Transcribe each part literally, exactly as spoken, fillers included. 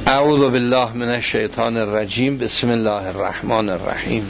اعوذ بالله من الشیطان الرجیم. بسم الله الرحمن الرحیم.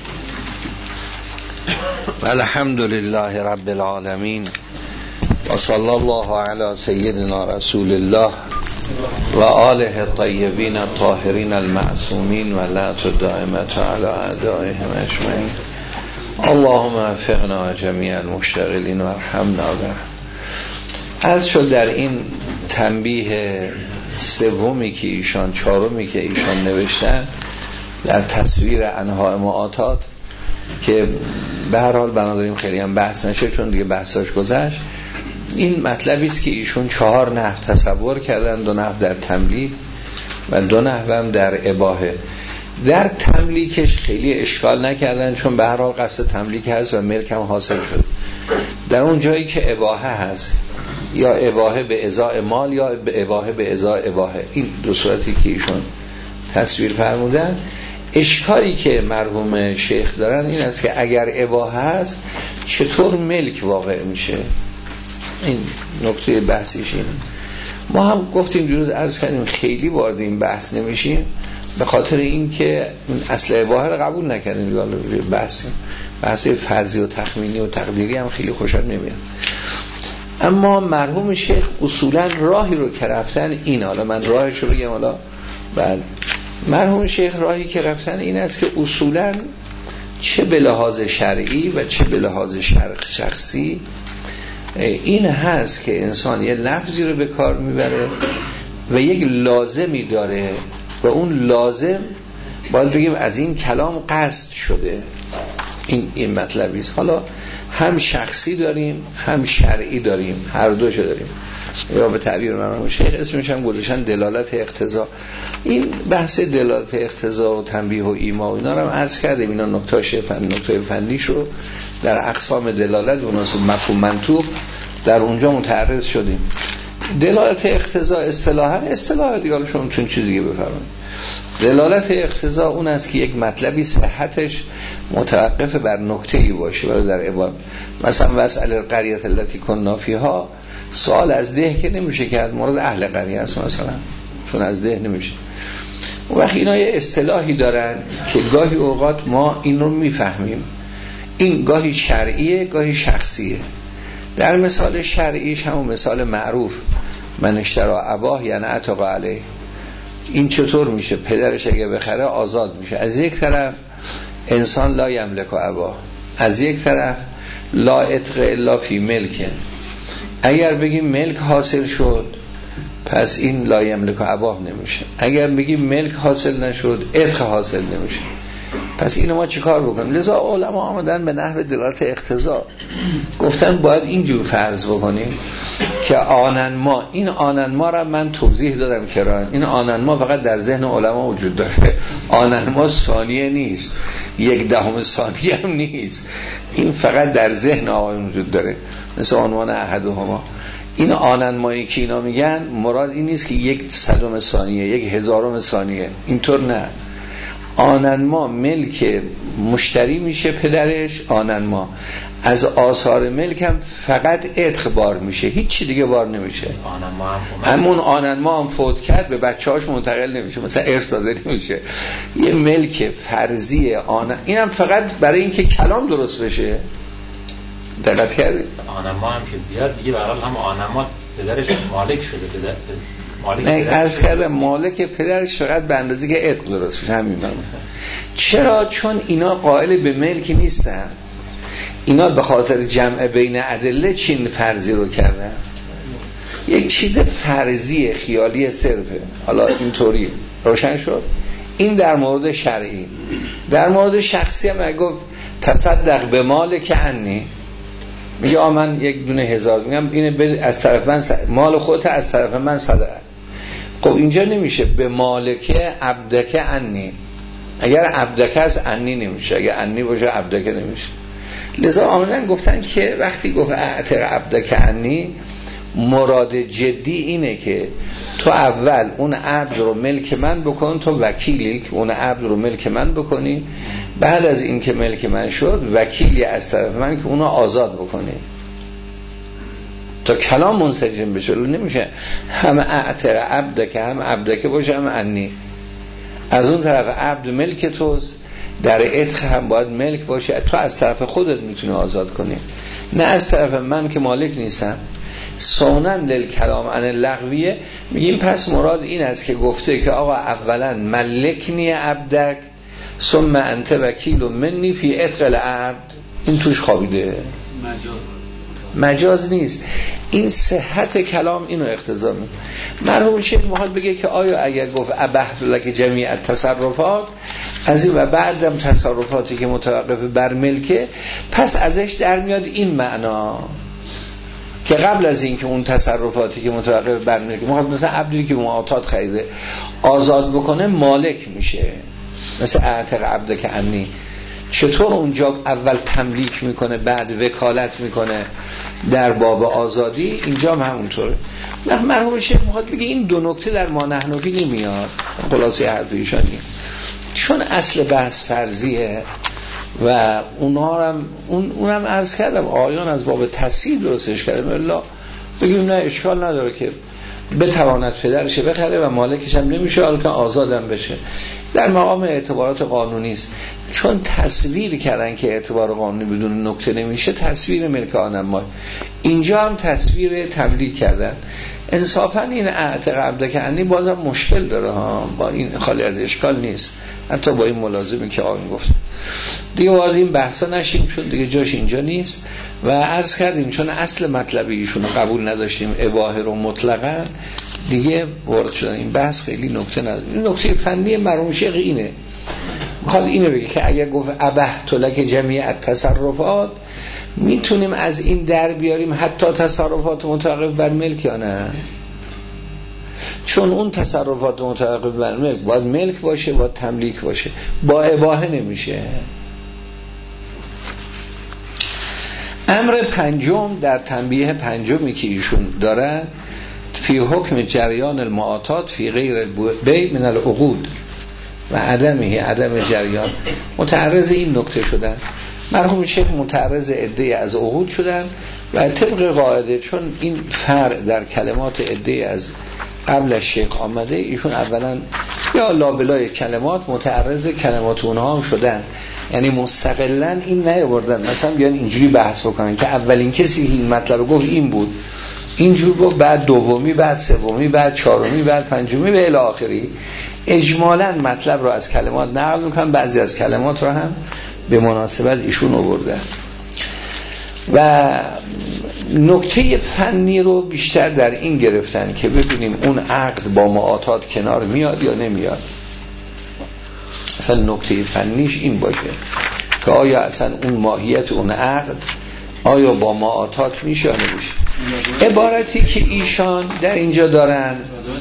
الحمد لله رب العالمین و صلی الله علی سیدنا رسول الله و آله الطیبین الطاهرین المعصومین و لعنت دائمة علی اعدائهم اجمعین. اللهم وفقنا جمیع المشتغلین و ارحمنا به. عرض شد در این تنبیه سومی که ایشان چهارمی که ایشان نوشتن در تصویر انواع معاطات که به هر حال بناداریم خیلی هم بحث نشه چون دیگه بحثاش گذشت. این مطلبی است که ایشون چهار نحو تصور کردن، دو نحو در تملیک و دو نحو هم در اباحه. در تملیکش خیلی اشکال نکردن چون به هر حال قصد تملیک هست و ملک هم حاصل شد. در اون جایی که اباحه هست یا اباحه به ازای مال یا به اباحه به ازای اباحه، این دو صورتی که ایشون تصویر فرمودن، اشکالی که مرحوم شیخ دارن این است که اگر اباحه هست چطور ملک واقع میشه. این نکته بحثیش اینه. ما هم گفتیم دیروز عرض کردیم خیلی وارد این بحث نمیشیم به خاطر این که اصل اباحه رو قبول نکردیم. بحث بحث فرضی و تخمینی و تقدیری هم خیلی خوشم نمیاد. اما مرحوم شیخ اصولا راهی رو که رفتن این، حالا من راهش رو بگم حالا بعد. مرحوم شیخ راهی که رفتن این است که اصولا چه به لحاظ شرعی و چه به لحاظ شخصی این هست که انسان یه لفظی رو به کار میبره و یک لازمی داره و اون لازم باید بگیم از این کلام قصد شده. این این مطلبی است. حالا هم شخصی داریم هم شرعی داریم، هر دوشو داریم. یا به تعبیر مرحوم شیخ اسمش هم گذاشتن دلالت اقتضا. این بحث دلالت اقتضا و تنبیه و ایما و اینا رو هم عرض کردیم. اینا نکته فن نکته فنیش رو در اقسام دلالت و ناس مفهوم منطوق در اونجا متعرض شدیم. دلالت اقتضا اصطلاحا اصطلاح دیگه شما چون چیز دیگه بفرمایید. دلالت اقتضا اون است که یک مطلبی صحتش متوقف بر نکته‌ای باشه. ولی در عبارت مثلا واسأل القریة التي كنا فيها، سوال از ده که نمیشه کرد، مورد اهل قریه است مثلا، چون از ده نمیشه. اون وقت اینا یه اصطلاحی دارن که گاهی اوقات ما این رو میفهمیم. این گاهی شرعیه گاهی شخصیه. در مثال شرعیش همون مثال معروف من اشترا اباه یعنی عتق علیه. این چطور میشه؟ پدرش اگه بخره آزاد میشه. از یک طرف انسان لا یملک اباه، از یک طرف لا عتق الا فی ملک. اگر بگیم ملک حاصل شد پس این لا یملک اباه نمیشه. اگر بگیم ملک حاصل نشد عتق حاصل نمیشه. پس اینو ما چیکار بکنیم؟ لذا علما آمدن به نحو دلالت اقتضا، گفتن باید اینجور فرض بکنیم که آنن ما، این آنن ما را من توضیح دادم کران، این آنن ما فقط در ذهن علما وجود داره. آنن ما ثانیه نیست، یک دهم ثانیه هم نیست، این فقط در ذهن آقایون وجود داره، مثل عنوان احدهما. این آنن مایی که اینا میگن مراد این نیست که یک صدم ثانیه، یک هزارم ثانیه، اینطور نه. آنن ما ملک مشتری میشه پدرش، آنن ما از آثار ملک هم فقط عتق بار میشه، هیچ چی دیگه بار نمیشه. آنن ما هم همون آنن ما هم فوت کرد به بچه‌هاش منتقل نمیشه، مثلا ارث داده نمیشه. یه ملک فرضی آنن، اینم فقط برای اینکه کلام درست بشه. دقت کردید؟ آنن ما هم که بیاد دیگه به هر حال هم آنن ما پدرش مالک شده، پدر مالک نه عرض کردم مالک پدرش فقط به اندازه که عتق درست بشه، همین معنی. چرا؟ چون اینا قائل به ملک نیستن. اینا به خاطر جمع بین ادله چین فرضی رو کردن، یک چیز فرضی خیالی صرفه. حالا اینطوری روشن شد. این در مورد شرعی. در مورد شخصی هم اگه گفت تصدق به مالک عنی، میگه آ من یک دونه هزار میگم اینه از طرف من س... مال خودت از طرف من صدقه. خب اینجا نمیشه به مالک عبدک عنی. اگر عبدک از عنی نمیشه، اگر عنی باشه عبدک نمیشه. لذا آمدن گفتن که وقتی گفت اعتق عبدک عنی، مراد جدی اینه که تو اول اون عبد رو ملک من بکن، تو وکیلی که اون عبد رو ملک من بکنی، بعد از این که ملک من شد وکیلی از طرف من که اونو آزاد بکنی تا کلام منسجم بشه. نمیشه هم اعتق عبدک هم عبدک باشه هم عنی، از اون طرف عبد ملک توست، در عتق هم باید ملک باشه، تو از طرف خودت میتونی آزاد کنی، نه از طرف من که مالک نیستم. سونن للکلام عن اللغویه میگیم پس مراد این است که گفته که آقا اولا ملکنی عبدک ثم انت وکیل منی فی عتق العبد، این توش خوابیده، مجاز نیست. این صحت کلام اینو اقتضا میکنه. مرحوم شیخ میخواد بگه که آیا اگر گفت ابحت لک جمیع التصرفات، از این و بعدم تصرفاتی که متوقف بر ملکه، پس ازش در میاد این معنا که قبل از این که اون تصرفاتی که متوقف بر ملکه، میخواد مثلا عبدی که معاطات خریده آزاد بکنه مالک میشه، مثل اعتق عبد که انی، چطور اونجا اول تملیک میکنه بعد وکالت میکنه در باب آزادی، اینجا هم همونطوره. مرحوم شیخ میخواد بگه این دو نکته در ما نحنفی نمیاد، خلاصه حرف ایشانی، چون اصل بحث فرضیه و اونها هم اون اونم عرض کردم آیان از باب تصحیح درستش کردم، الا بگیم نه اشکال نداره که بتواند پدرش بخره و مالکش هم نمیشه، حالا که آزادم بشه، در مقام اعتبارات قانونی است. چون تصویر کردن که اعتبار قانونی بدون نکته نمیشه، تصویر ملک آنم ما، اینجا هم تصویر تملیک کردن. انصافا این اعتق عبده که انی بازم مشکل داره ها، با این خالی از اشکال نیست، حتی با این ملازمی که آقای گفت. دیگه وارد این بحثا نشیم چون دیگه جاش اینجا نیست و عرض کردیم چون اصل مطلب ایشون قبول نداشتیم اباحه رو مطلقاً، دیگه وارد شدن این بحث خیلی نکته نداره. این نکته فنی مرحوم شیخ اینه، میخواد اینو بگه که اگر گفت ابحت لک جمیع التصرفات، میتونیم از این در بیاریم حتی تصرفات متوقف بر ملک یا نه؟ چون اون تصرفات متوقف بر ملک باید ملک باشه، باید تملیک باشه، با اباحه نمیشه. امر پنجم در تنبیه پنجمی که ایشون داره، فی حکم جریان المعاطات فی غیر البیع من العقود و عدمه عدم جریان، متعرض این نکته شدن. مرحوم شیخ متعرض عده از عقود شدن و طبق قاعده چون این فرع در کلمات عده از قبل از شیخ آمده، ایشون اولا یا لابلای کلمات متعرض کلمات اونها هم شدن، یعنی مستقلا این نیاوردن مثلا بیان اینجوری بحث بکنن که اولین کسی این مطلب گفت این بود، اینجور گفت، بعد دومی، بعد سومی، بعد چهارمی، بعد پنجمی به الی آخری. اجمالا مطلب رو از کلمات نقل میکنن، بعضی از کلمات رو هم به مناسبت ایشون آوردن و نکته فنی رو بیشتر در این گرفتن که ببینیم اون عقد با معاطات کنار میاد یا نمیاد. اصلا نکته فنیش این باشه که آیا اصلا اون ماهیت اون عقد آیا با معاطات میشه یا نمیشه. عبارتی که ایشان در اینجا دارن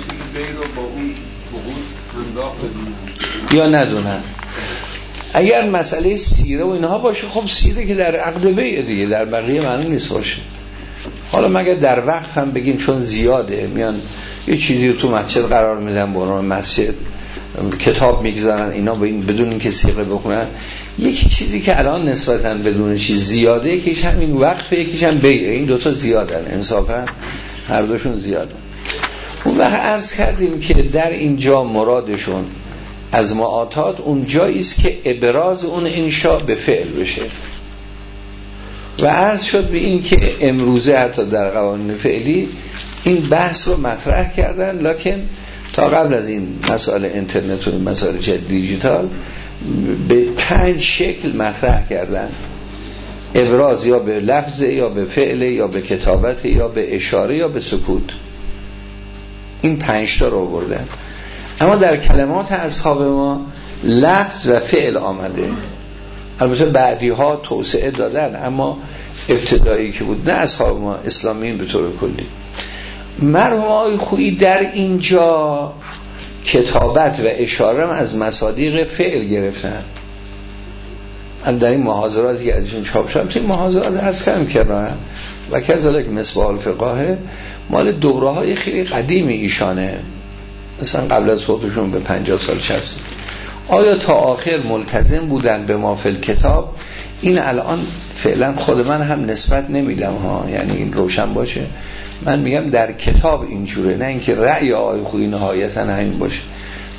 یا ندونن، اگر مسئله سیره و اینها باشه خب سیره که در عقد بیع دیگه، در بقیه معنی نیست باشه. حالا مگر در وقف هم بگیم چون زیاده میان یه چیزی رو تو مسجد قرار میدن، برای مسجد کتاب میگذارن اینا با این بدون اینکه سیغه بخونن، یکی چیزی که الان نسبتاً بدون چیز زیاده، یکیش همین وقفه، یکیش هم بیعه، این دوتا زیادن، انصافا هر دوشون زیادن. اون وقت عرض کردیم که در اینجا مرادشون از معاطات اون جایی است که ابراز اون انشاء به فعل بشه و عرض شد به این که امروزه حتی در قوانین فعلی این بحث رو مطرح کردن، لکن تا قبل از این مسائل اینترنت و این مسائل جدید دیجیتال به پنج شکل مطرح کردن: ابراز یا به لفظ یا به فعل یا به کتابت یا به اشاره یا به سکوت. این پنج تا رو آوردن. اما در کلمات اصحاب ما لفظ و فعل آمده، البته بعدی ها توسعه دادن، اما ابتدایی که بود نه اصحاب ما اسلامیین به طور کلی. مرحوم آقای خویی در اینجا کتابت و اشاره هم از مصادیق فعل گرفتن. در این محاضراتی که ازشون چاپ شد، توی محاضرات عرض کردم کردن و کذالک مصباح الفقاهه مال دوره های خیلی قدیم ایشانه، مثلا قبل از فوتشون به پنجاه سال شصت. آیا تا آخر ملتزم بودن به ما فی الکتاب؟ این الان فعلا خود من هم نسبت نمیدم ها، یعنی این روشن باشه، من میگم در کتاب اینجوره، نه اینکه رأی آقای خویی نهایتا همین باشه،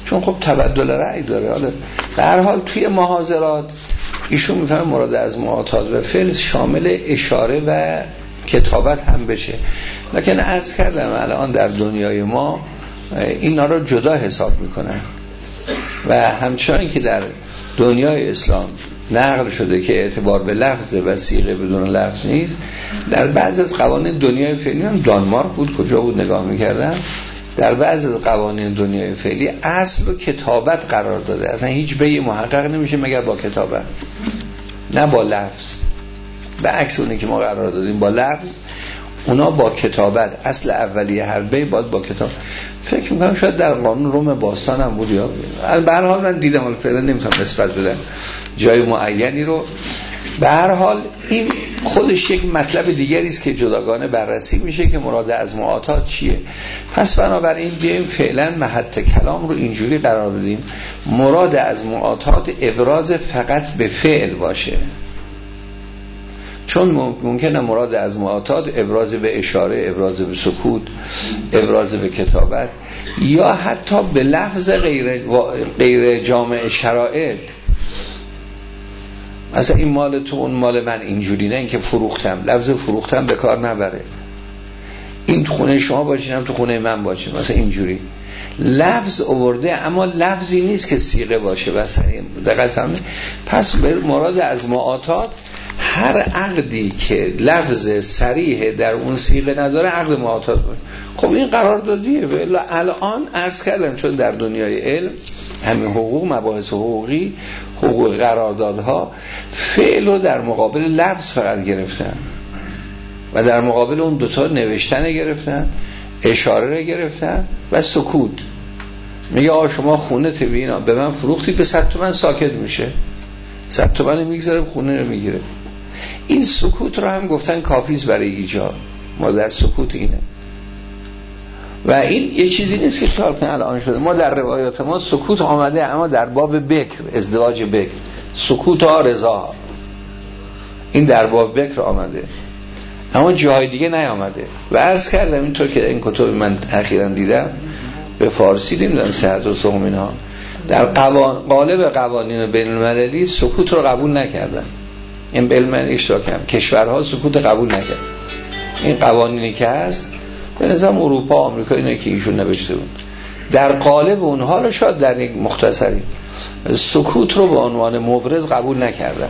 چون خب تبدل رأی داره. حالا به هر حال توی محاضرات ایشون میفهمه مراد از معاطات و فعل شامل اشاره و کتابت هم بشه. لکن عرض کردم الان در دنیای ما اینا رو جدا حساب میکنن و همچنان که در دنیای اسلام نقل شده که اعتبار به لفظ و صیغه بدون لفظ نیست، در بعض از قوانین دنیای فعلی هم دانمارک بود کجا بود نگاه میکردم، در بعض از قوانین دنیای فعلی اصل و کتابت قرار داده. اصلا هیچ بیع محقق نمیشه مگر با کتابت، نه با لفظ. به عکس اونی که ما قرار دادیم با لفظ، اونا با کتابت. اصل اولیه هر بیع باید با کتاب. فکر میکنم شاید در قانون روم باستان هم بود یا به هر حال من دیدم، حالا فعلا نمیتونم نسبت بدم جای معینی رو. به هر حال این خودش یک مطلب دیگری است که جداگانه بررسی میشه که مراد از معاطات چیه. پس بنابراین بیایم فعلا محط کلام رو اینجوری قرار بدیم مراد از معاطات ابراز فقط به فعل باشه، چون ممکنه مراد از معاطات ابراز به اشاره، ابراز به سکوت، ابراز به کتابت یا حتی به لفظ غیر غیر جامع شرایط. مثلا این مال تو اون مال من، اینجوری نه اینکه فروختم، لفظ فروختم به کار نبره. این تو خونه شما باشینم تو خونه من باشیم، مثلا اینجوری لفظ آورده اما لفظی نیست که صیغه باشه. مثلا دقیق فهمید؟ پس مراد از معاطات هر عقدی که لفظ صریح در اون صیغه نداره عقد معاطات باشه. خب این قراردادیه. ولی الان عرض کردم چون در دنیای علم همین حقوق، مباحث حقوقی، حقوق قراردادها فعل رو در مقابل لفظ فقط گرفتن و در مقابل اون دوتا نوشتن گرفتن، اشاره رو گرفتن و سکوت. میگه آه شما خونه تبینا به من فروختی، به صد تومن ساکت میشه، صد تومن میگذاره خونه رو میگیره. این سکوت رو هم گفتن کافیست برای ایجاب. ما در سکوت اینه و این یه چیزی نیست که خیال کنه الان شده. ما در روایات ما سکوت آمده اما در باب بکر، ازدواج بکر، سکوت ها رضا، این در باب بکر آمده اما جای دیگه نیامده. و عرض کردم اینطور که این کتب من اخیراً دیدم به فارسی نمیدونم صحت و سقم اینها در قوان... قالب قوانین بین المللی سکوت رو قبول نکردن. این به علم اشتراک هم کشورها سکوت قبول نکردن. این قوانینی که هست به نظام اروپا، آمریکا، اینایی که ایشون نوشته بود در قالب اونها رو شاید در یک مختصری سکوت رو به عنوان مبرز قبول نکردن.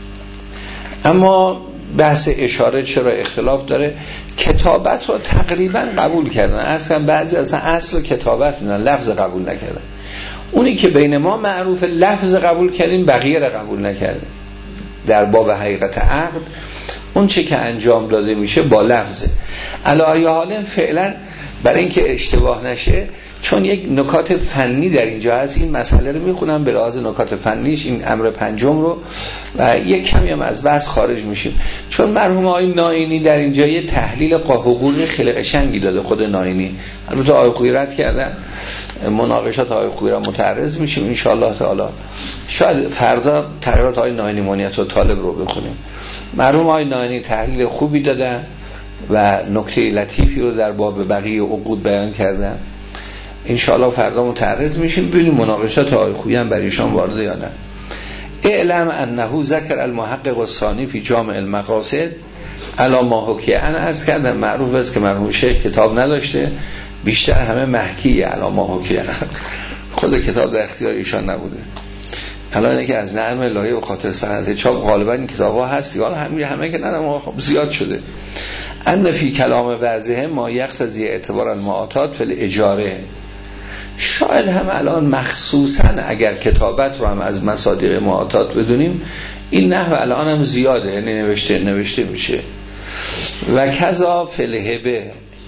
اما بحث اشاره چرا اختلاف داره، کتابت رو تقریبا قبول کردن. اصلا بعضی اصلا اصل کتابت میدن، لفظ قبول نکردن. اونی که بین ما معروف لفظ قبول کردیم، بقیه رو قبول نکردیم. در باب حقیقت عقد اون چه که انجام داده میشه با لفظه. علی حال فعلا برای اینکه اشتباه نشه، چون یک نکات فنی در اینجا هست، این مسئله رو میخونم به لحاظ نکات فنیش، این امر پنجم رو، و یک کمی هم از بحث خارج میشیم. چون مرحوم آقای ناینی در اینجا یه تحلیل حقوقی خیلی قشنگی داده، خود ناینی. البته آقای خویی رد کردن، مناقشات آقای خویی را متعرض میشیم ان شاء الله تعالی. شاید فردا تقریرات آقای ناینی منیت و طالب رو بخونیم. مرحوم آقای ناینی تحلیل خوبی دادن و نکته لطیفی رو در باب بقیه عقود بیان کردن. ان شاء الله فردا متعرض میشیم ببینیم مناقشات آقای خویی هم برایشان وارد یا نه. اعلم انه ذکر المحقق الثانی فی جامع المقاصد علی ما حکی. انا عرض کردم معروف است که مرحوم شیخ کتاب نداشته، بیشتر همه محکیه علی ما حکی، خود کتاب در اختیار ایشان نبوده. الان اینه که از نعم الهی و خاطر سند چاپ غالبا این کتاب‌ها هست، حالا همه همه که ندارم خب زیاد شده. ان فی کلام واضحه ما یقتضی اعتبار المعاطات فی الاجاره. شاید هم الان مخصوصا اگر کتابت رو هم از مصادیق معاطات بدونیم، این نحو الان هم زیاده، یعنی نوشته نوشته میشه. و کذا فی الهبه.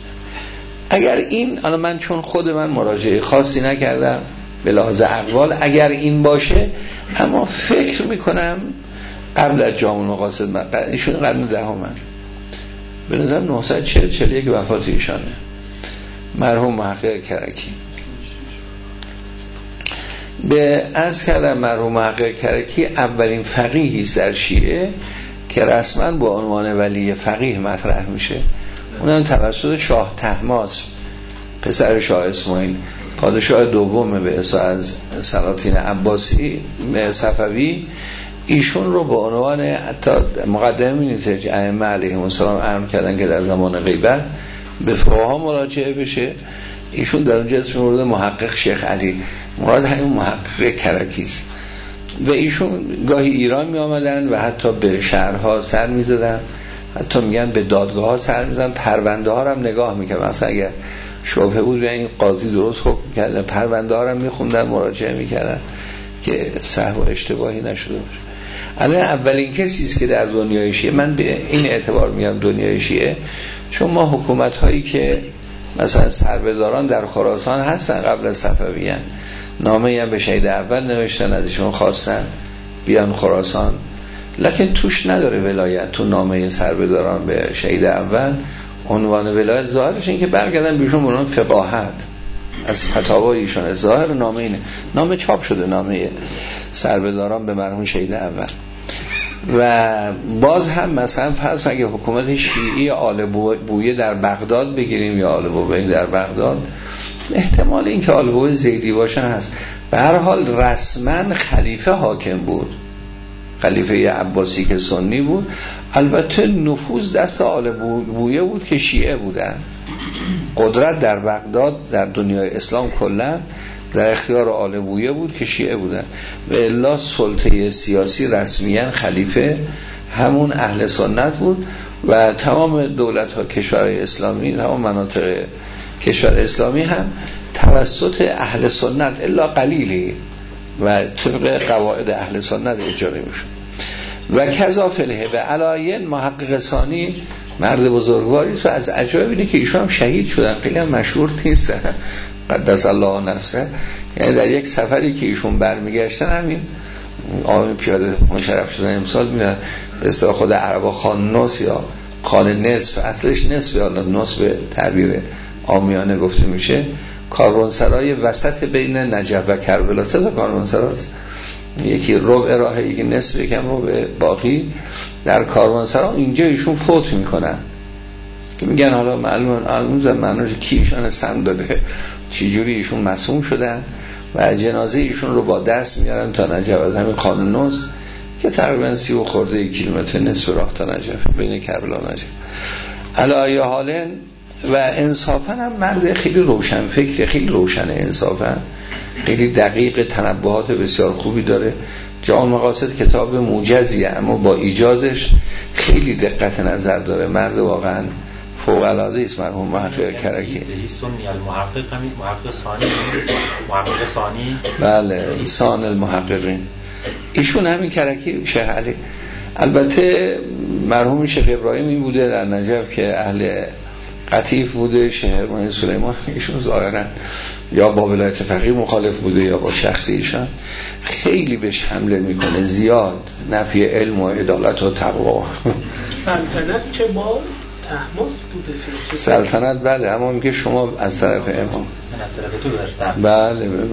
اگر این، الان من چون خود من مراجعه خاصی نکردم به لحاظ اقوال، اگر این باشه، اما فکر میکنم قبل از جامع المقاصد، ایشون قرن دهم، به نظر نهصد و چهل چهل و یک وفات ایشانه، مرحوم محقق کرکی. به عرض کردم مرحوم محقق کرکی اولین فقیهی است در شیعه که رسما با عنوان ولی فقیه مطرح میشه. اونم توسط شاه طهماسب پسر شاه اسماعیل پادشاه دوم به اساس از سلاطین عباسی صفوی، ایشون رو به عنوان حتی مقدمه می‌نویسه که ائمه علیهم السلام امر کردن که در زمان غیبت به فقها مراجعه بشه. ایشون در اونجا اسم مورد محقق شیخ علی، مراد همین محقق کرکی است. و ایشون گاهی ایران می آمدن و حتی به شهرها سر می زدن، حتی میگن به دادگاه ها سر می زدن، پرونده ها رو هم نگاه می کردن. مثلا اگر شبهه بود به این قاضی درست حکم کردن، پرونده ها رو هم می خوندن، مراجعه می کردن که سهو و اشتباهی نشده باشه. الان اولین کسی است که در دنیای شیعه، من به این اعتبار میگم دنیای شیعه، چون ما حکومت هایی که مثلا سربداران در خراسان هستن قبل از صفویان، نامه هم به شهید اول نوشتن، ازشون خواستن بیان خراسان، لکن توش نداره ولایت. تو نامه سربداران به شهید اول عنوان ولایت ظاهرش این که برگردن بیشون بونان فقاهت از فتاوای ایشون، از ظاهر نامه اینه. نامه چاپ شده، نامه سربداران به مرحوم شهید اول. و باز هم مثلا فرض اگه حکومت شیعی آل بویه در بغداد بگیریم یا آل بویه در بغداد، احتمال این که آل بویه زیدی باشن هست. به هر حال رسما خلیفه حاکم بود، خلیفه عباسی که سنی بود. البته نفوذ دست آل بویه بود که شیعه بودن. قدرت در بغداد در دنیای اسلام کلا در اختیار آل بویه بود که شیعه بودن. و الا سلطه سیاسی رسمیاً خلیفه همون اهل سنت بود و تمام دولت ها کشورهای اسلامی، تمام مناطق کشور اسلامی هم توسط اهل سنت الا قلیلی و طبق قواعد اهل سنت اجاره میشد. و کذا فلهه به علاین محقق ثانی مرد بزرگواری است و از عجایب اینه که ایشون هم شهید شدن، خیلی هم مشهور نیستن قدس الله نفسه. یعنی در یک سفری که ایشون برمیگشتن همین آقای پیاده مشرف شدن امسال میاد به اصطلاح خود عربا خان نصف یا خان نصف، اصلش نصف یا نصف به تعبیر عامیانه گفته میشه، کاروانسرای وسط بین نجف و کربلا. سه تا کاروانسراست، یکی ربع راه، یکی نصف، یکم ربع باقی در کاروانسرا. اینجا ایشون فوت میکنن که میگن حالا معلوم معلوم زمانش کی ایشون سم داده، چی جوری ایشون مسموم شدن و جنازه ایشون رو با دست میارن تا نجف، از همین خان نصف که تقریبا سی و خورده کیلومتر نصف راه تا نجف، بین کربلا و نجف. علی حالن و انصافا هم مرد خیلی روشن فکر، خیلی روشن انصافا، خیلی دقیق، تنبؤات بسیار خوبی داره. جامع مقاصد کتاب موجزیه اما با ایجازش خیلی دقت نظر داره. مرد واقعا فوق العاده است مرحوم محقق کرکی. سنی المحقق همین محقق ثانی، محقق ثانی بله ثان المحققین. ایشون همین کرکی شیخ علی. البته مرحوم شیخ ابراهیم این بوده در نجف که اهل قطیف بوده. شیخ ابراهیم سلیمان ایشون ظاهرا یا با ولایت فقیه مخالف بوده یا با شخصی ایشان خیلی بهش حمله میکنه زیاد، نفی علم و عدالت و تقوا. سلطنت که با تحماس بوده، سلطنت بله، اما میگه شما از طرف امام، من از طرف تو داشتم. بله بله.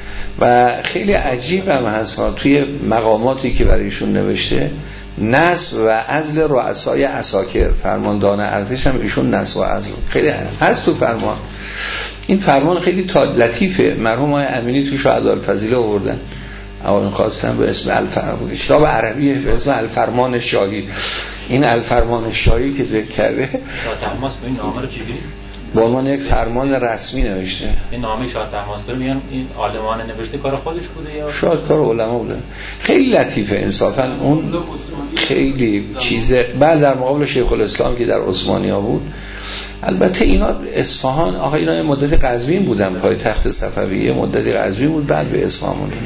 و خیلی عجیب هم هست توی مقاماتی که برایشون نوشته، نصب و عزل رؤسای عساکر، فرماندان ارتش هم ایشون نصب و عزل خیلی هست تو فرمان. این فرمان خیلی تا لطیفه. مرحوم آقای امینی تو شهداء الفضیله آوردن، اول خواستم به اسم الفرمان، کتاب عربیه به اسم الفرمان شاهی. این الفرمان شاهی که ذکر کرده شاه طهماسب این نامه رو چجوری با عنوان یک فرمان رسمی نوشته. این نامه شاه طهماسب رو میگن این عالمان نوشته، کار خودش بوده یا شاید کار علما بوده؟ خیلی لطیفه انصافا. اون خیلی چیزه. بعد در مقابل شیخ الاسلام که در عثمانی‌ها بود. البته اینا اصفهان، آقا اینا مدت قزوین بودن، پای تخت صفویه مدت قزوین بود، بعد به اصفهان موندن.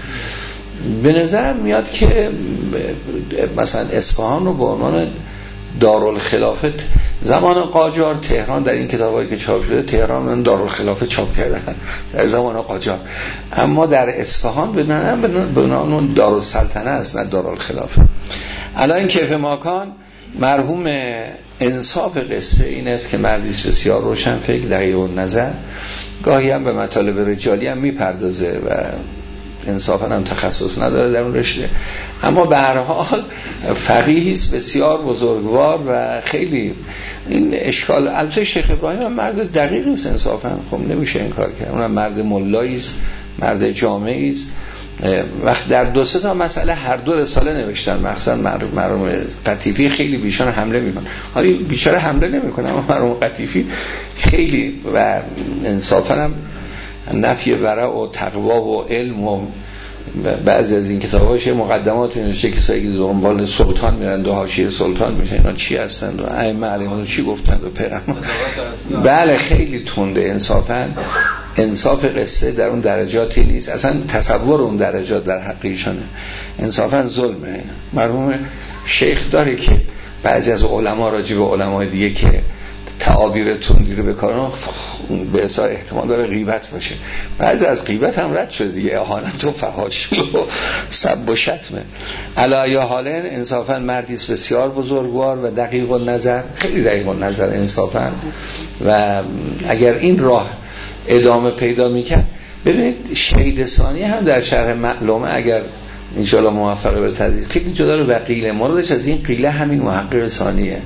به نظرم میاد که مثلا اصفهان رو به عنوان دارالخلافه زمان قاجار، تهران در این کتابایی که چاپ شده تهران دارالخلافه چاپ کردن در زمان قاجار، اما در اصفهان به نام دارالسلطنه است نه دارالخلافه. الان کیف ماکان مرحوم انصاف قصه این است که مردیست بسیار روشن فکر، دقیق النظر، گاهی هم به مطالب رجالی هم میپردازه و انصافا هم تخصص نداره در اون رشته، اما به هر حال فقیهی است بسیار بزرگوار و خیلی این اشکال. البته شیخ ابراهیم هم مرد دقیقی است انصافا، خب نمیشه این کار کرد، اونم مرد ملایی است، مرد جامعی است. وقت در دو سه تا مسئله هر دو رساله نوشتن، مثلا مرحوم قطیفی خیلی بیشتر حمله میکنه، حالا بیچاره حمله نمیکنه اما مرحوم قطیفی خیلی و انصافا هم نفی ورع و تقوا و علم و بعضی از این کتاباش مقدمات نوشته که کسایی که دنبال سلطان میرن و حاشیه سلطان میشن اینا چی هستند و ائمه علیهم چی گفتند و پیغمبر. بله خیلی تنده انصافا، انصاف قصه در اون درجاتی نیست، اصلا تصور اون درجات در حق ایشانه، انصافا ظلمه. مرحوم شیخ داره که بعضی از علما راجع به علمای دیگه که تعابیر تندی رو بکارن به اصلا احتمال داره غیبت باشه، بعضی از غیبت هم رد شده دیگه، اهانت و فحاشی و سب و شتمه. علی حالن انصافا مردی است بسیار بزرگوار و دقیق النظر، خیلی دقیق النظر انصافا، و اگر این راه ادامه پیدا میکرد. ببینید شهید ثانی هم در شرح معلومه اگر انشاءالله موفقه به تدریج خیلی جدا رو به قیله، موردش از این قیله همین محقق ثانیه،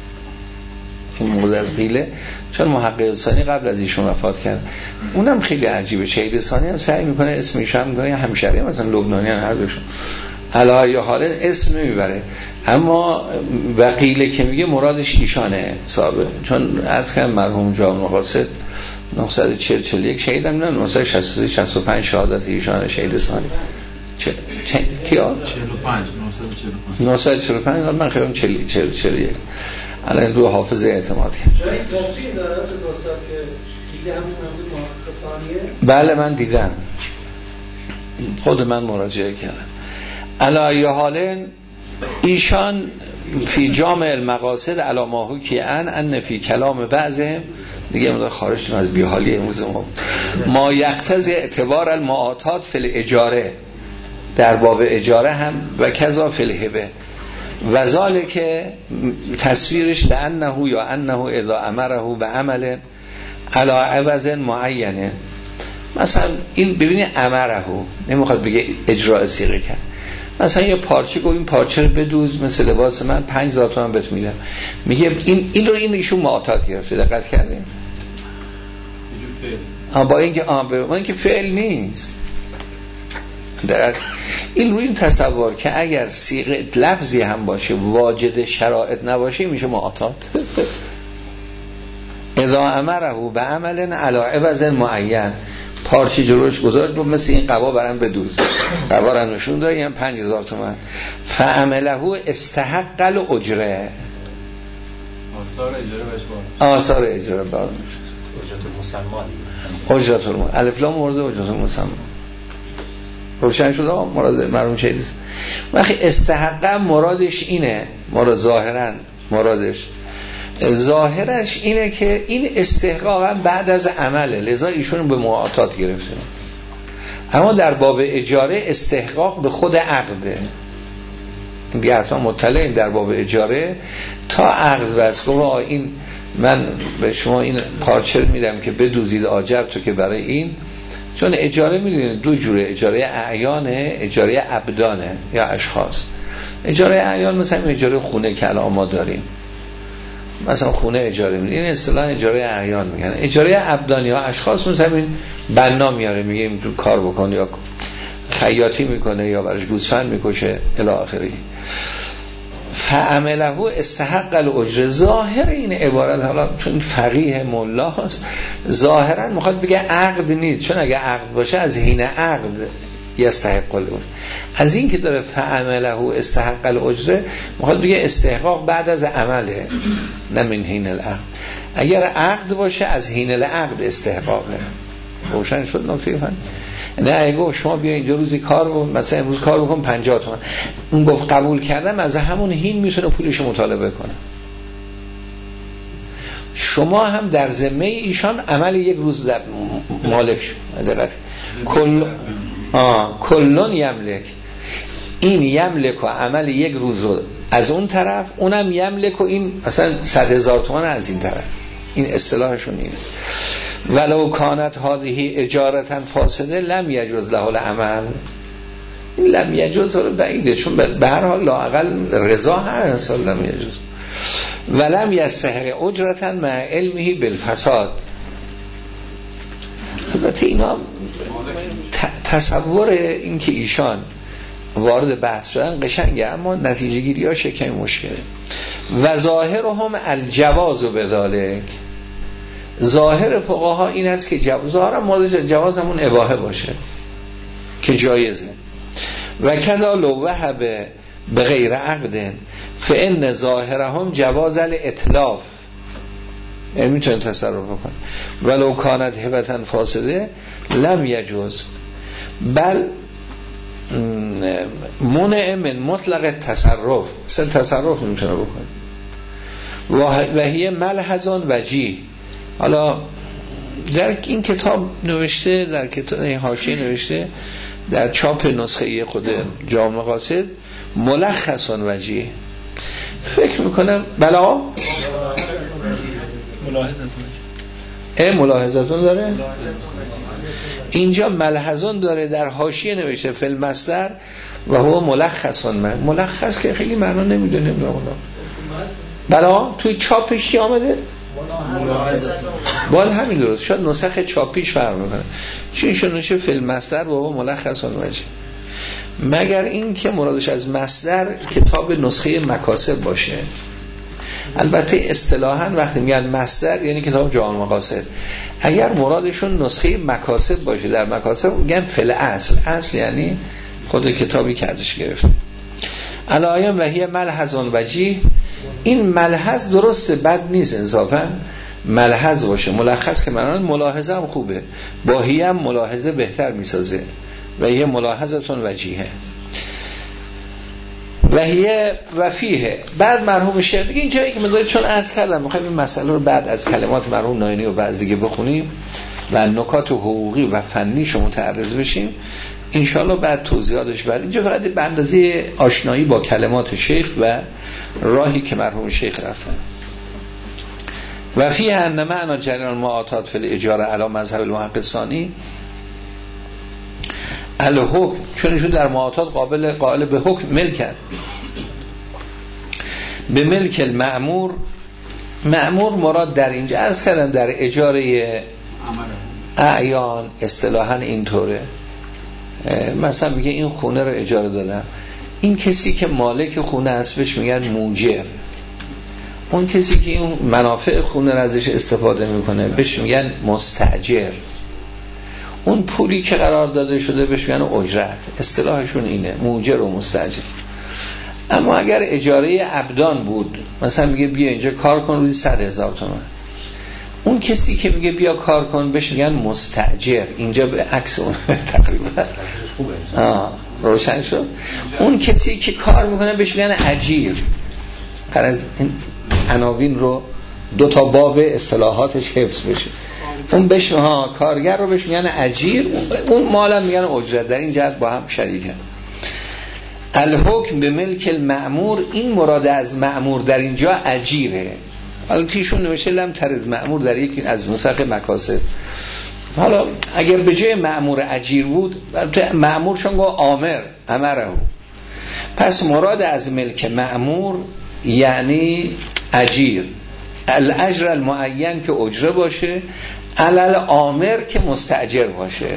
این مورد از قیله چون محقق ثانی قبل از ایشون وفات کرد، اونم خیلی عجیبه. شهید ثانی هم سعی میکنه اسمش هم میکنه همشری هم مثلا لبنانی هم هر دوشون علی حال اسم نمیبره، اما وقیله که میگه مرادش ایشانه صاحبه، چون از کم مرحوم جامع مقاصد نهصد و چهل چهل و یک شهید هم نه نهصد و شصت و شصت و پنج شهادت ایشانه شهید ثانی چه چه کیا چهل و پنج نهصد و چهل و پنج من خیلی چهل چهل چهل و یک الان رو حافظه اعتماد کرد. جایی توصیه داره که دوستان که دیگه همین محقق ثانیه؟ بله من دیدم، خود من مراجعه کردم. علی حالن ایشان فی جامع المقاصد علاماهو که ان ان فی کلام بعضهم، دیگه مدار خارج شدیم از بیحالی امروز ما، ما یقتضی اعتبار المعاطات فی الاجاره، در باب اجاره هم و کذا فی الهبه، و ذالک تصویرش لانه یا انه اذا امره به عمل علی عوض معینه. مثلا این ببینید امره نمیخواد بگه اجراء صیغه کرد، مثلا یه پارچه گفت این پارچه رو بدوز مثل لباس من پنج هزار تومان بهت میدم، میگه این این رو این ایشون معاطات گرفته، دقت کردین با اینکه با اینکه فعل نیست. در این روی این تصور که اگر صیغه لفظی هم باشه واجد شرایط نباشه میشه معاطات. اذا امره به عمل علی عوض معین، پارچه جلوش گذاشت بود مثل این قبا برام بدوز، قبا رو نشون داد یعنی پنج هزار تومان، فعمله استحق الاجره، آثار اجاره باشه، آثار اجاره باشه، اجرت المسمى، اجرت المسمى الف لام مورد اجرت المسمى روشن شد. مراد مرحوم شهید وقتی استحق مرادش اینه، مراد ظاهرا مرادش ظاهرش اینه که این استحقاق بعد از عمله، لذا ایشون به معاطات گرفته. اما در باب اجاره استحقاق به خود عقده، گرفتان مطلع این در باب اجاره تا عقد بس این من به شما این پارچه میدم که بدوزید آجر تو که برای این، چون اجاره میدونید دو جوره، اجاره اعیانه، اجاره ابدانه یا اشخاص. اجاره اعیان مثلا اجاره خونه که الان ما داریم، مثلا خونه اجاره میدیم، این اصطلاح اجاره اعیان میگن. اجاره ابدانی ها اشخاص مثلا این بنا میاره میگه این تو کار بکن یا خیاطی میکنه یا برش گوسفند میکشه الی آخره. فعمله استحق الاجر، ظاهر این عبارت حالا چون فقیه مولاست ظاهرا میخواد بگه عقد نیست، چون اگه عقد باشه از حین عقد یستحق الاجر، از این که داره فعمله استحق الاجر میخواد بگه استحقاق بعد از عمله نه من حین العقد. اگر عقد باشه از حین العقد استحقاقه. روشن شد نکته فهم؟ نه اگه گفت شما بیا اینجا روزی کار بکن، مثلا امروز کار بکن پنجاه تومان، اون گفت قبول کردم، از همون حین میتونه پولش مطالبه کنه. شما هم در ذمه ایشان عمل یک روز در مالک شد. کل آه کلون یملک، این یملک و عمل یک روز رو از اون طرف، اونم یملک و این مثلا صد هزار تومان از این طرف، این اصطلاحشون اینه. ولو کانت هذه اجارتا فاسده لم یجوز له العمل. این لم یجوز رو بعیده، چون به هر حال لااقل رضا هست لم یجوز. ولم یستحق اجرتا مع علمه بالفساد. البته اینا تصور این که ایشان وارد بحث شدن قشنگه، اما نتیجه گیری ها شکم مشکله. و ظاهرهم الجواز بذالک. ظاهر فقها این است که جواز، ظاهرا مورد جواز همون اباحه باشه که جایزه. و کذا لو وهب به غیر عقد فان ظاهرهم جواز الاتلاف، یعنی میتونه تصرف بکنه. ولو کانت هبتا فاسده لم یجوز بل منع من مطلق تصرف، سه تصرف میتونه بکنه. و هی ملحظان وجیه. حالا در این کتاب نوشته، در کتاب حاشیه نوشته در چاپ نسخه خود جامع مقاصد ملخصان وجیه. فکر میکنم بلا اه ملاحظتون داره اینجا، ملحظون داره در حاشیه نوشته فی المصدر و هو ملخصان. من ملخص که خیلی معنا نمیدونه بلا توی چاپش چی آمده بال همین درست شاید نسخه چاپیش فرق میکنه، چون ایشون نوشته فی المصدر و هو ملخصان وجه، مگر این که مرادش از مصدر کتاب نسخه مکاسب باشه. البته اصطلاحاً وقتی میگن مصدر یعنی کتاب جامع مقاصد. اگر مرادشون نسخه مکاسب باشه، در مکاسب میگن فل اصل، اصل یعنی خود کتابی که ازش گرفته. علایم وحی ملحظان وجیه. این ملحظ درسته، بد نیست انصافاً ملحظ باشه. ملخص که معنی ملاحظه هم خوبه، با هی هم ملاحظه بهتر میسازه. و هی ملاحظتون وجیه و هی وفیه. بعد مرحوم شیخ دیگه اینجایی که مدارید چون عرض کردم میخوایم این مسئله رو بعد از کلمات مرحوم ناینی و بعض دیگه بخونیم و نکات حقوقی و فنی شما متعرض بشیم انشالله بعد توضیحاتش. بعد اینجا فقط به اندازه آشنایی با کلمات شیخ و راهی که مرحوم شیخ رفتن. و فیه ان معنا جریان معاطات فی الاجاره علی مذهب المحقق ثانی الحکم، چون ایشون در معاطات قابل قائل به حکم ملکن به ملک المأمور. مأمور مراد در اینجا عرض کردم در اجاره اعیان اصطلاحاً اینطوره، مثلا میگه این خونه رو اجاره دادم، این کسی که مالک خونه است بهش میگن موجر، اون کسی که این منافع خونه رو ازش استفاده میکنه بهش میگن مستأجر، اون پولی که قرار داده شده بهش میگن اجرت. اصطلاحشون اینه، موجر و مستأجر. اما اگر اجاره ابدان بود، مثلا میگه بیا اینجا کار کن روی صد هزار تومان، اون کسی که میگه بیا کار کن بهش میگن مستأجر. اینجا به عکس اون تقریبا آه روشن شد. اون کسی که کار میکنه بهش میگن اجیر. قرار این عناوین رو دو تا باب اصطلاحاتش حفظ بشه. اون بهش ها کارگر رو بهش میگن اجیر، اون مالم میگن اجرت. در این جهت با هم شریکن. الحکم به ملک المأمور، این مراد از مأمور در اینجا اجیره. حالا تیشون نوشته لم ترد مأمور در یکی از نسخ مکاسب. حالا اگر به جای مأمور اجیر بود، مأمور چون گو آمر امره، پس مراد از ملک مأمور یعنی اجیر، الاجر المعین که اجره باشه، علل آمر که مستأجر باشه.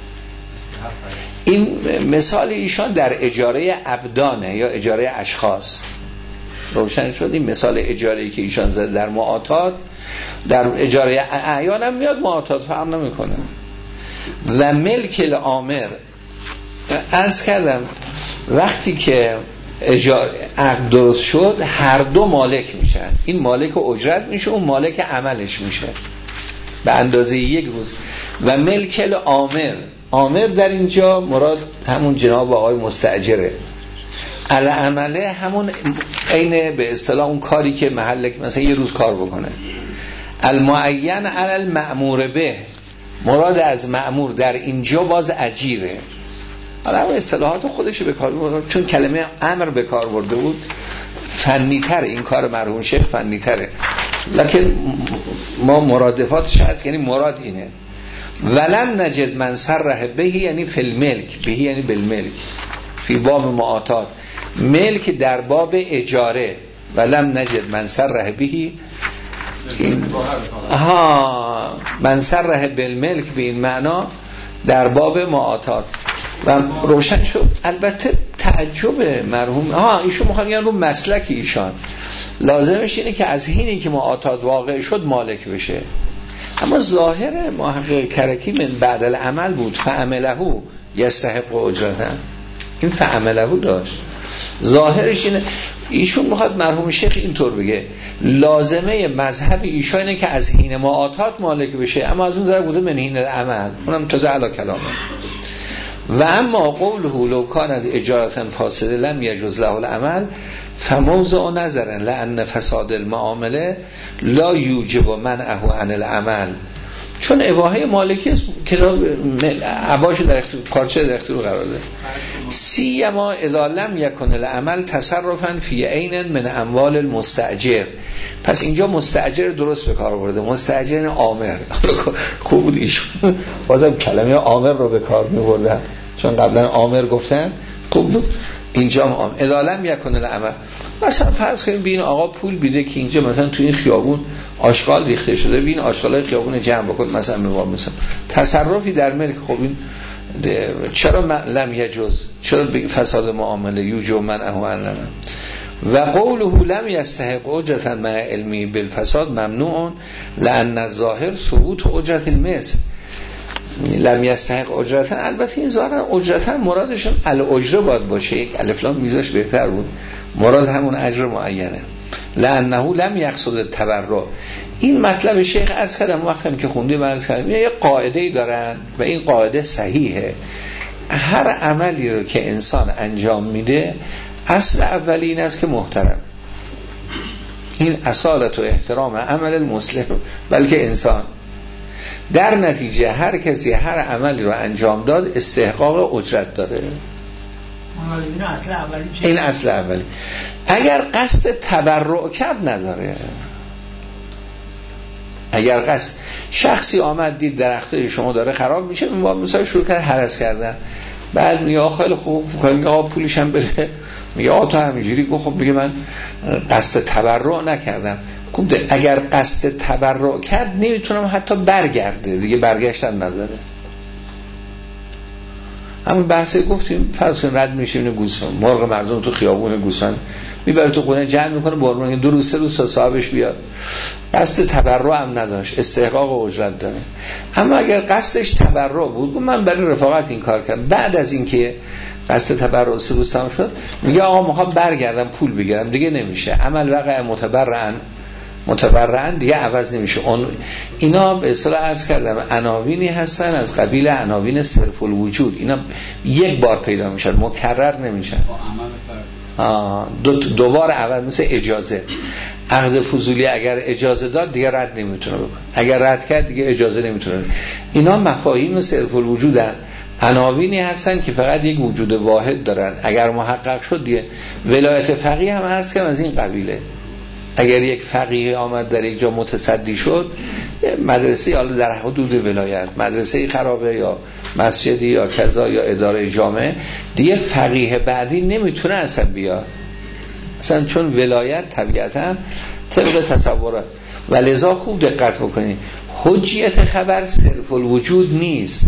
این مثال ایشان در اجاره ابدانه یا اجاره اشخاص. روشن شد این مثال اجاره‌ای که ایشان زده در معاطات، در اجاره اعیان هم میاد معاطات فهم نمی‌کنه. و ملک الامر عرض کردم وقتی که اجاره عقد درست شد هر دو مالک میشن، این مالک اجرت میشه، اون مالک عملش میشه به اندازه یک روز. و ملک الامر، آمر در اینجا مراد همون جناب آقای مستأجره، علی عمله همون عین به اصطلاح اون کاری که محل مثلا یه روز کار بکنه. المعین علی المأمور به، مراد از مأمور در اینجا باز اجیره. حالا اون اصطلاحات خودش به کار برده، چون کلمه امر به کار برده بود فنی تره، این کار مرحوم شیخ فنی تره. لکن ما مرادفاتش هست، یعنی مراد اینه ولم نجد من صرح بهی، یعنی فی الملک، بهی یعنی بالملک، فی باب معاطات، ملک در باب اجاره، ولم نجد من صرح بهی ها من صرح بالملک به این معنا در باب معاطات و روشن شد. البته تعجب مرحوم ها ایشون میخوان یعنی رو مسلک ایشان لازمش اینه که از حینی که معاطات واقع شد مالک بشه، اما ظاهر محقق کرکی من بعد العمل بود فعمله یستحق اجرته، این فعمله داشت، ظاهرش اینه. ایشون میخواد مرحوم شیخ اینطور بگه لازمه مذهب ایشان اینه که از حین معاطات مالک بشه، اما از اون در گفته من حین العمل، اونم تازه علا کلامه. و اما قوله لو کانت اجارتا فاسده لم یجوز له العمل فموضع نظر لان فساد المعامله لا یوجب منعه عن العمل، چون اباحه مالکی است کتاب عباش در اختیار کارچه در اختیار قرار ده. سیما اذا لم یکن العمل تصرفا فی عین من اموال المستاجر، پس اینجا مستاجر درست به کار برده، مستاجر عامر خوب بود ایشون بازم کلمه عامر رو به کار می‌بردن چون قبلا عامر گفتن خوب بود، اینجا هم عامر. اذا لم یکن العمل، مثلا فرض کنیم ببین آقا پول بیده که اینجا مثلا تو این خیابون آشغال ریخته شده، ببین آشغالای خیابون جمع بکن مثلا میوام مثلا تصرفی در ملک، خب این چرا لم یجوز، چرا فساد معامله یوجب منعه عن و قوله لم یستحق اجرتا مع علمی بالفساد ممنوع لان الظاهر ثبوت اجرت المثل، لم یستحق اجرتا، البته این ظاهرا اجرتا مرادشون الاجره باید باشه، یک الف لام میذاش بهتر بود، مراد همون اجر معینه، لانه لم یقصد التبرع. این مطلب شیخ عرض کردم وقتی که خوندیم عرض کردم یه قاعده‌ای دارن و این قاعده صحیحه، هر عملی رو که انسان انجام میده اصل اولی این است که محترم، این اصالت و احترام عمل المسلم بلکه انسان، در نتیجه هر کسی هر عملی رو انجام داد استحقاق اجرت داره، این اصل اولی. این اصل اولی. اگر قصد تبرع کرد نداره، اگر قصد شخصی آمد دید درخت شما داره خراب میشه، مثلا شروع کرد هرس کردن، بعد میگه آ خیلی خوب میگه آ پولش هم بده، میگه آ تو همینجوری گفت خب بگه من قصد تبرع نکردم، خب اگر قصد تبرع کرد نمیتونم حتی برگرده دیگه، برگشتن نداره. همون بحثی گفتیم فرض کن رد میشه اینو گوسفند مرغ مردم تو خیابون گوسفند میبره تو خونه جمع میکنه برمون دو روز سه روز تا صاحبش بیاد، قصد تبرع هم نداشت استحقاق اجرت داره. اما اگر قصدش تبرع بود من برای رفاقت این کار کردم، بعد از اینکه قصد تبرع سه روز تمام شد میگه آقا میخوام برگردم پول بگیرم، دیگه نمیشه، عمل وقع متبرعن متبرعن دیگه عوض نمیشه. اون اینا به اصطلاح عرض کردم عناوینی هستن از قبیل عناوین صرف الوجود، اینا یک بار پیدا میشن مکرر نمیشن، دو دوبار عوض، مثل اجازه، عقد فضولی اگر اجازه داد دیگه رد نمیتونه بکنه، اگر رد کرد دیگه اجازه نمیتونه بکنه. اینا مفاهیم صرف الوجودن، عناوینی هستن که فقط یک وجود واحد دارن، اگر محقق شد دیگه. ولایت فقیه هم عرض کردم از این قبیله، اگر یک فقیه آمد در یک جا متصدی شد مدرسه حالا در حدود ولایت مدرسه خرابه یا مسجدی یا کذا یا اداره جامعه، دیگه فقیه بعدی نمیتونه اصلا بیاد اصلا، چون ولایت طبیعتا طبق تصورات. و لذا خوب دقت بکنید حجیت خبر صرف الوجود نیست،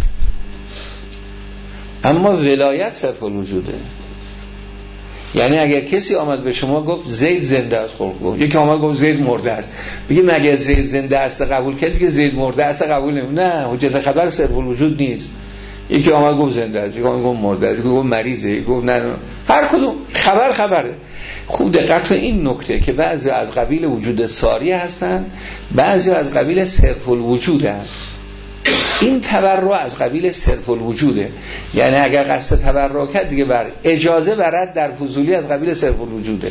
اما ولایت صرف الوجوده. یعنی اگر کسی آمد به شما گفت زید زنده است، خب گفت یکی آمد گفت زید مرده است، بگیم اگر زید زنده است قبول کرد دیگه زید مرده است قبول نمی، نه حجت خبر صرف الوجود نیست. یکی آمد گفت زنده است، یکی آمد گفت مرده است، یکی گفت مریضه، یکی گفت نه، هر کدوم خبر خبره. خوب دقت کن این نکته که بعضی از قبیل وجود ساری هستن، بعضی از قبیل صرف الوجود هست. این تبرع از قبیل صرف الوجوده، یعنی اگر قصد تبرع کرد دیگه بر اجازه و رد در فضولی از قبیل صرف الوجوده.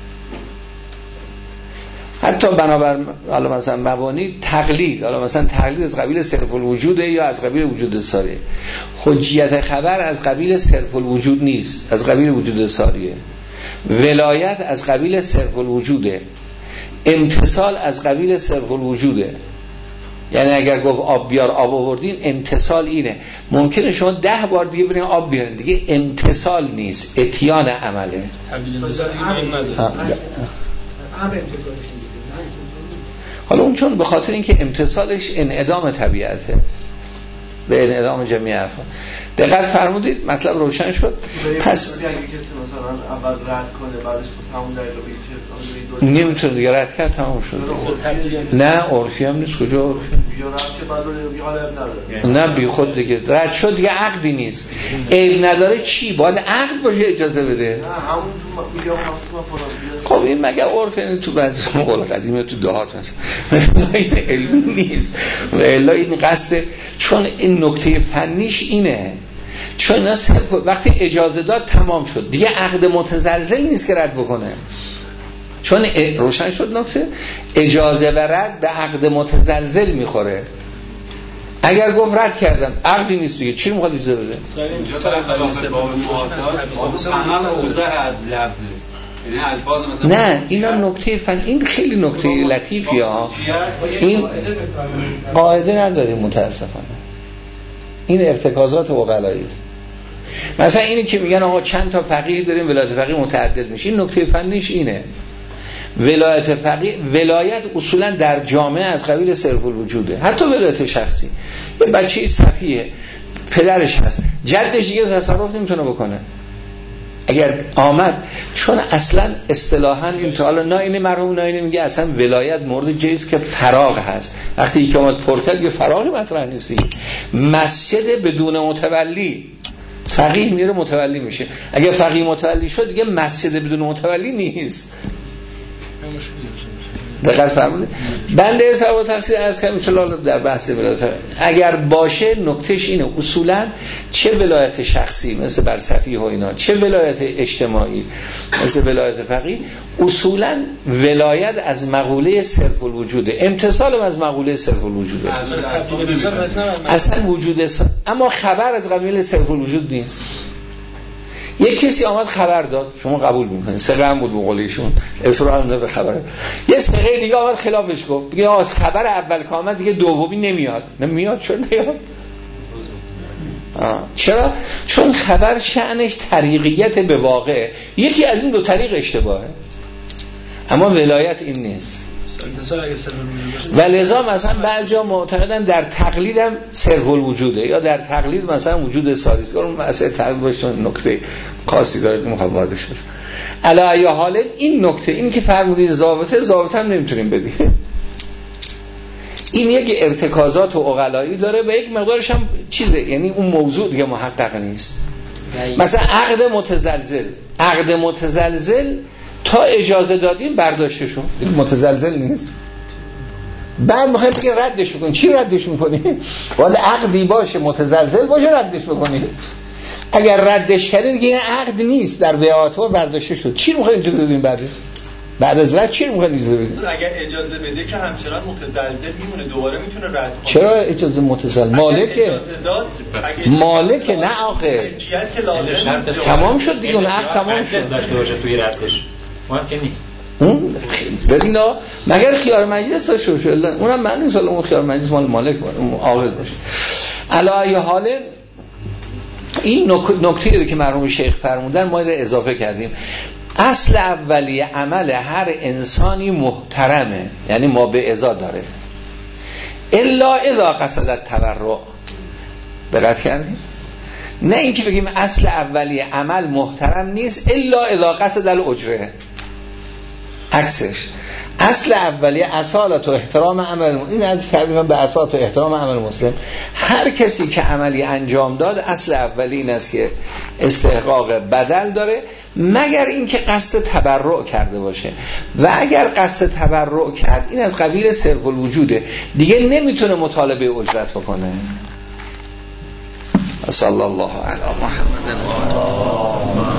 حتی بنابر حالا مثلا مبانی تقلید، حالا مثلا تقلید از قبیل صرف الوجوده یا از قبیل وجود ساری. حجیت خبر از قبیل صرف الوجود نیست، از قبیل وجود ساریه. ولایت از قبیل صرف الوجوده. امتثال از قبیل صرف الوجوده. یعنی اگر گفت آب بیار آب آوردین، امتثال اینه. ممکنه شما ده بار دیگه برین آب بیارین، دیگه امتثال نیست، اتیان عمله. حالا اون چون به خاطر اینکه امتثالش انعدام طبیعته، به انعدام جمعی افعال. دقت فرمودید مطلب روشن شد. پس اگه کسی مثلا اول رد کنه بعدش همون دقیقه بگه نمیتونه دیگه رد کرد، تمام شد. نه عرفی هم نیست. کجا عرفی؟ نه بی خود دیگه رد شد دیگه، عقدی نیست. عیب نداره چی؟ باید عقد باشه اجازه بده. نه همون تو میگم خاصه خب این مگه عرف؟ یعنی تو بعضی قول قدیمی تو دهات مثلا این علمی نیست و الا این قصد. چون این نکته فنیش اینه، چون اینا صرف وقتی اجازه داد تمام شد دیگه، عقد متزلزل نیست که رد بکنه. چون روشن شد نکته، اجازه و رد به عقد متزلزل میخوره. اگر گفت رد کردم عقدی نیست دیگه، چی میخواد اجازه بده؟ اینجا سر خلاف باب معاطات عمل اوضاع از لفظه، یعنی الفاظ مثلا نه اینا نکته فن، این خیلی نکته لطیفی ها. این قاعده نداریم متاسفانه، این ارتکازات عقلایی است. مثلا اینی که میگن آقا چند تا فقیه داریم ولایت فقیه متعدد میشه، این نکته فنیش اینه. ولایت فقیه، ولایت اصولا در جامعه از قبیل صرف الوجوده. حتی ولایت شخصی، یه بچه صفیه پدرش هست، جدش دیگه تصرف نمیتونه بکنه اگر آمد، چون اصلا اصطلاحاً این تعالی ناینه مرحوم ناینه میگه اصلا ولایت مورد جاییست که فراغ هست. وقتی یکی اومد پرتل یه فراغی مطرح نیستی. مسجد بدون متولی، فقیه میره متولی میشه. اگر فقیه متولی شد دیگه مسجد بدون متولی نیست. دقیق فرمودید. بنده حساب و تفسیر از کمی طلال در بحث ولایت اگر باشه نکتهش اینه اصولا چه ولایت شخصی مثل بر صفیه و اینا، چه ولایت اجتماعی مثل ولایت فقیه، اصولا ولایت از مقوله صرف الوجوده، امتصال از مقوله صرف الوجوده اصلا وجود است. اما خبر از قبیل صرف الوجود نیست. یک کسی آمد خبر داد شما قبول میکنید، سقه هم بود به قولیشون، اصرار هم به خبره. یه سقه دیگه آمد خلافش گفت، بگه از خبر اول که آمد دیگه دومی نمیاد. نمیاد چرا نمیاد؟ چرا؟ چون خبر شأنش طریقیت به واقع، یکی از این دو طریق اشتباهه، اما ولایت این نیست. و لذا مثلا بعضیا معتقدن در تقلید هم صرف الوجوده، یا در تقلید مثلا وجود ثالث. اون مسئله تقلید باشه نکته خاصی داره مخابراته شد. علی ای حال این نکته، این که فرمودید ضابطه، ضابطه هم نمیتونیم بدیم. این یک ارتکازات و عقلایی داره و یک مقدارش هم چیزه، یعنی اون موضوع دیگه محقق نیست. مثلا عقد متزلزل، عقد متزلزل تا اجازه دادیم برداشته شد، متزلزل نیست. بعد میخوایم بگیم ردش بکنیم، چی ردش میکنیم؟ باید عقدی باشه متزلزل باشه ردش بکنیم. اگر ردش کردید دیگه این عقد نیست، در بیعاتو برداشته شد، چی میخوایم اجازه بدیم بعدش؟ بعد از رد چی میخوایم اجازه بدیم؟ اگر اجازه بده که همچنان متزلزل میمونه، دوباره میتونه رد کنه. چرا اجازه متزلزل؟ مالکه اجازه داد مالکه نه آقه تمام شد دیگه، اون عقد تمام شد داشته باشه توی ردش ممکن نیست. ببین مگر خیار مجلس داشته باشه، اونم معنی نیست اون خیار مجلس مال مالک باشه، اون عاقل باشه. علی ای حال این نکته که مرحوم شیخ فرمودن ما رو اضافه کردیم. اصل اولیه عمل هر انسانی محترمه، یعنی ما به ازا داره، الا اذا قصد تبرع. دقت کردیم؟ نه اینکه بگیم اصل اولیه عمل محترم نیست الا اذا قصد الاجره، عکسش. اصل اولیه اصالت و احترام عمل، این از ترجمه به اصالت و احترام عمل مسلم. هر کسی که عملی انجام داد اصل اولی این است که استحقاق بدل داره، مگر اینکه قصد تبرع کرده باشه. و اگر قصد تبرع کرد این از قبیل صرف الوجوده، دیگه نمیتونه مطالبه اجرت بکنه. صلی الله علی محمد و آله